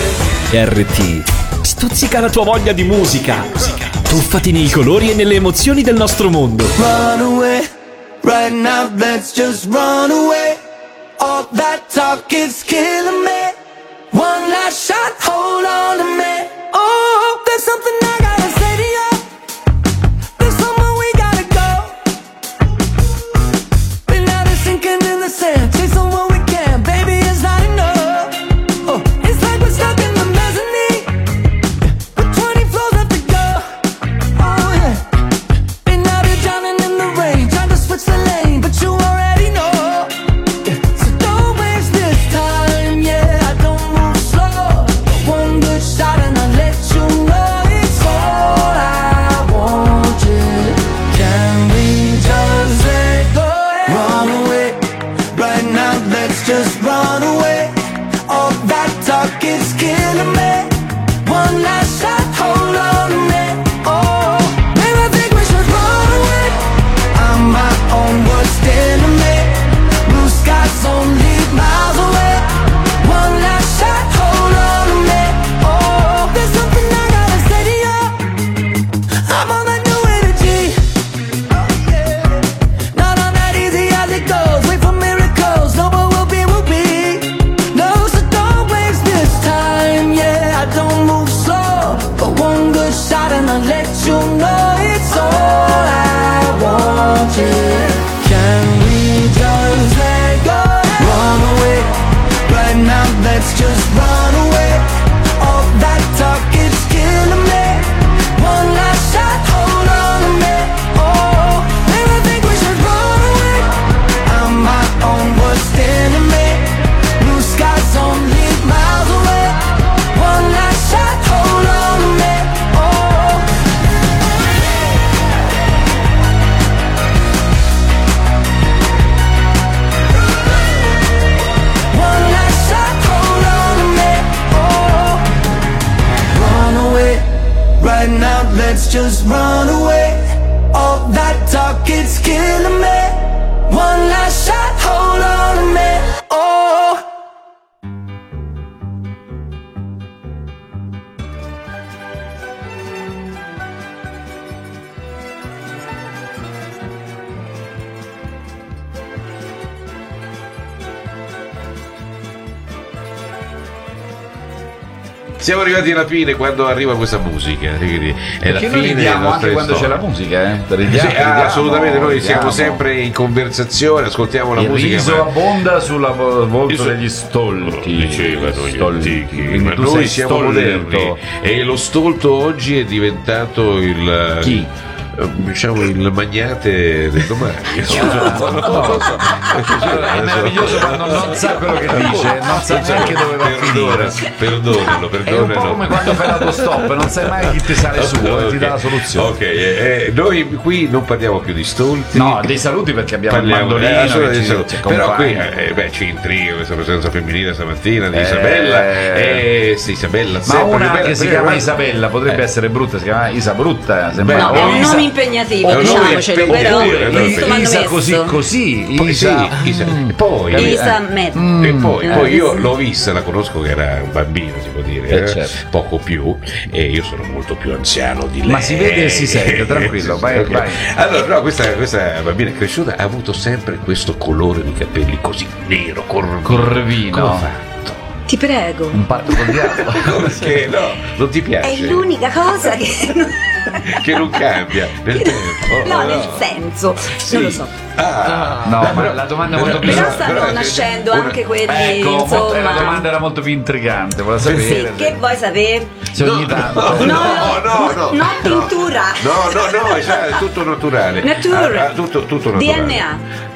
R T stuzzica la tua voglia di musica. Tuffati nei colori e nelle emozioni del nostro mondo. Run away, right now let's just run away. All that talk is killing me. One last shot, hold on to me. Oh, there's something I gotta say to you. There's somewhere we gotta go. But now they're sinking in the sand. Chasing what we can, baby, it's not enough. Oh, it's like we're stuck in the mezzanine with twenty floors left to go. Oh yeah. And now they're drowning in the rain, trying to switch the lane, but you already know. So don't waste this time, yeah. I don't move slow. One good shot and I'll let you know it's all I want. You can we just let go? Run away, right now let's just run away. All that talk is killing me. One last shot, hold on to me. Oh, maybe I think we should run away. I'm my own worst enemy. Blue skies only miles away. One last shot, hold on to me. Oh, there's something I gotta say to you. I'm on that new energy. Oh yeah, not on that easy as it goes. Wait for miracles, no, but we'll be, we'll be. No, so don't waste this time. Yeah, I don't move slow, but one good shot and I'll let you know it's all I want. Yeah, can we just let go? Run away, right now let's just run away. All that talk is killing me. One last shot, hold on to me. Oh, maybe I think we should run away. I'm my own worst enemy. Blue skies only miles away. One last shot, hold on to me. Oh, one last shot, hold on to me. Oh, run away, right now let's just run away. All that talk, it's killing me. One last shot, hold on to me. Oh. Siamo arrivati alla fine quando arriva questa musica. Quindi è la Perché noi fine ridiamo della anche nostra quando c'è storia. la musica, eh? Ridiamo, Sì, ah, ridiamo, assolutamente, noi ridiamo. siamo sempre in conversazione, ascoltiamo la Il musica. riso ma- abbonda sulla vo- volto Io so- degli stolti. Dicevano gli Stolti. antichi, Quindi ma tu noi sei siamo stolto. moderni e lo stolto oggi è diventato il Chi? eh, diciamo il magnate del domani. No, no, lo so. Allora, è meraviglioso, ma non, non sa quello che dice, non sa neanche dove va a finire. Perdonalo, È un po' perdonalo. come quando fai l'autostop, non sai mai chi ti sale su e Ok. ti dà la soluzione. Ok, eh, noi qui non parliamo più di stolti. No, dei saluti perché abbiamo Parliamo il mandolino eh, solo che dei ci- saluti. ci Però qui accompagna. eh, beh, ci intriga questa presenza femminile stamattina di Eh. Isabella. Eh, sì, Isabella Ma sempre una più bella. che si Prima- chiama Isabella potrebbe Eh. essere brutta, si chiama Isa Brutta, sembra. Beh, No, o è un Isa- nome impegnativo, È un nome diciamocelo, però impegnativo, questo mi hanno Isa messo. così così, Poi, Isa. sì, Isa- poi Isa Med. e poi, Mm. poi io Eh, sì. l'ho vista, la conosco che era un bambino, si può dire, Eh, eh, certo. poco più, e io sono molto più anziano di lei. Ma si vede e si sente, tranquillo, vai, Ok. vai. Allora, no, questa, questa bambina è cresciuta, ha avuto sempre questo colore di capelli così nero, corvino. Corvino. Come fa? Ti prego. Un patto col diavolo. Perché no? Non ti È piace? l'unica cosa che Che non cambia nel tempo. no, nel senso, non lo so. Ah, No, ma la domanda è molto più Però stanno nascendo anche quelli, Ecco, molto- la insomma. domanda era molto più intrigante, vuole Sì, sapere. che vuoi sapere? Se ogni tanto. no, no, no. No, tintura. No, no, no, è già tutto naturale. Nature. Ah, ah, tutto, tutto naturale. D N A.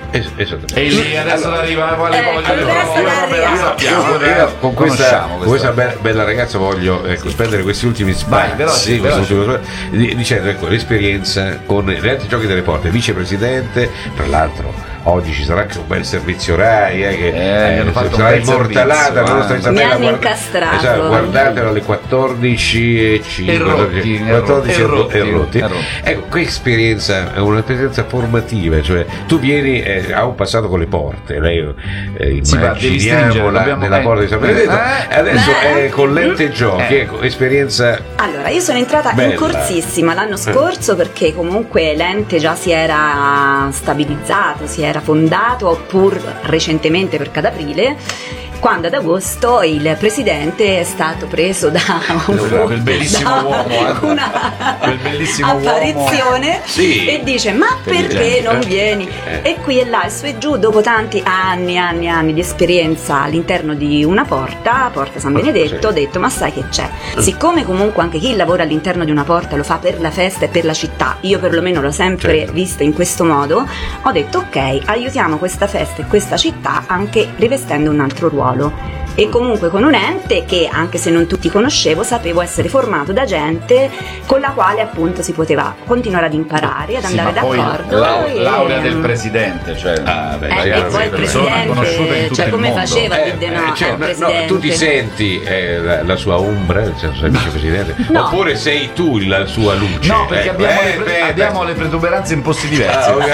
Es- esattamente. E lì adesso arriva quale Eh, voglio adesso arriva. sappiamo, Io, io con questa, conosciamo con questa bella, bella ragazza voglio ecco, spendere questi ultimi spazi Vai, veloci, questi veloci. ultimi- di- dicendo ecco, l'esperienza con gli altri giochi delle porte, vicepresidente, tra l'altro oggi ci sarà anche un bel servizio Rai eh, che Eh, mi hanno fatto un sarà bel immortalata servizio, la nostra eh. Isabella. Mi hanno guarda- incastrato. esatto, guardatela alle quattordici e cinque, E rotti, e quattordici e rotti, ro- e rotti. e rotti. Ecco, questa esperienza è un'esperienza formativa, cioè tu vieni eh, a un passato con le porte, lei eh, Sì, ma devi stringere, immaginiamola dobbiamo- nella eh, porta di San Benedetto, eh, e adesso eh, è con lente giochi, eh. ecco, esperienza Allora, io sono entrata Bella. in corsissima l'anno scorso perché comunque l'ente già si era stabilizzato, si era fondato, pur recentemente per Cadaprile, quando ad agosto il presidente è stato preso da un- Quel bellissimo da uomo, eh. una Quel bellissimo apparizione uomo. Sì. e dice ma perché Intelligente. non vieni? Eh. E qui e là e su e giù, dopo tanti anni anni anni di esperienza all'interno di una porta, Porta San Benedetto, ho detto ma sai che c'è, siccome comunque anche chi lavora all'interno di una porta lo fa per la festa e per la città, io perlomeno l'ho sempre Certo. vista in questo modo, ho detto ok, aiutiamo questa festa e questa città anche rivestendo un altro ruolo. E comunque con un ente che, anche se non tutti conoscevo, sapevo essere formato da gente con la quale appunto si poteva continuare ad imparare, ad Sì, andare ma poi d'accordo. lau- e- laurea del presidente, cioè Ah, beh, Eh, ragazzi, e poi il persona conosciuta in presidente, tutto cioè il come mondo. faceva a Eh, dire no eh, cioè, al no, presidente? tu ti senti eh, la, la sua ombra, nel senso sei vicepresidente, No. oppure sei tu la sua luce? No, perché Ecco, abbiamo, eh, le, pre- beh, abbiamo le protuberanze in posti diversi. Ah, ok.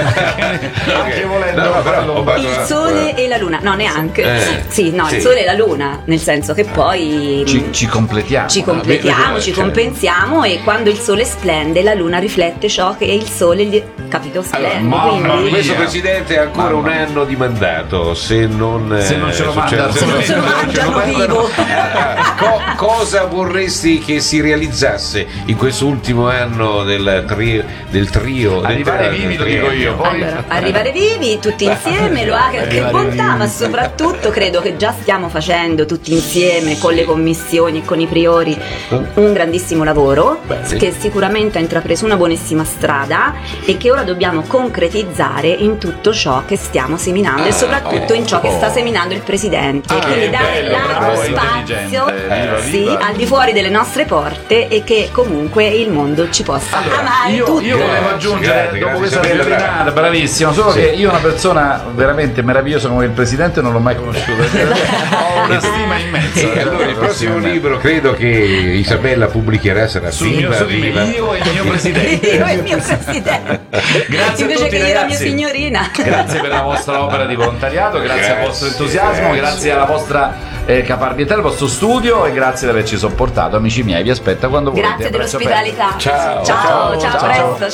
Anche Ok. volendo No, no, però farlo- ho fatto Il una- sole e la luna, no neanche. Eh, sì, no, sì. il sole e la luna, nel senso che poi Ci, ci completiamo. ci completiamo, ci cioè- compensiamo e quando il sole splende la luna riflette ciò che il sole gli... capito Allora, splende. mamma quindi... mia. questo presidente ha ancora Mamma un anno di mandato, se non, Se non ce lo eh, manda- succede- se non se lo mangiano mangiano vivo. Co- cosa vorresti che si realizzasse in questo ultimo anno del trio, del trio Arrivare del- vivi, del lo dico triennio? io. Poi- Allora, arrivare vivi tutti insieme, lo ha che Arrivare bontà, vivi. ma soprattutto credo che già stiamo facendo tutti insieme con le commissioni e con i priori un grandissimo lavoro Bene. che sicuramente ha intrapreso una buonissima strada e che ora dobbiamo concretizzare in tutto ciò che stiamo seminando Ah, e soprattutto in ciò che oh. sta seminando il presidente, Ah, quindi che dare bello, largo bravo, spazio intelligente. Viva, sì, viva. al di fuori delle nostre porte e che comunque il mondo ci possa amare io, tutti. io volevo Grazie, aggiungere grazie, dopo grazie, questa Isabella, telefonata, bravissimo, solo Sì. che io una persona veramente meravigliosa come il presidente non l'ho mai conosciuto. Ho una stima immensa. E allora il prossimo libro credo che Isabella pubblicherà sarà sul mio, Viva, su di Viva. io e il mio presidente. Io e il mio presidente. Grazie a Invece tutti che io e la mia ragazzi. signorina. Grazie per la vostra opera di volontariato, grazie, Grazie, al vostro entusiasmo, grazie. grazie alla vostra eh, caparbietà, al vostro studio e grazie di averci sopportato. Amici miei, vi aspetto quando volete. Grazie A braccia dell'ospitalità. aperte. Ciao. ciao, ciao, Ciao, a ciao. presto.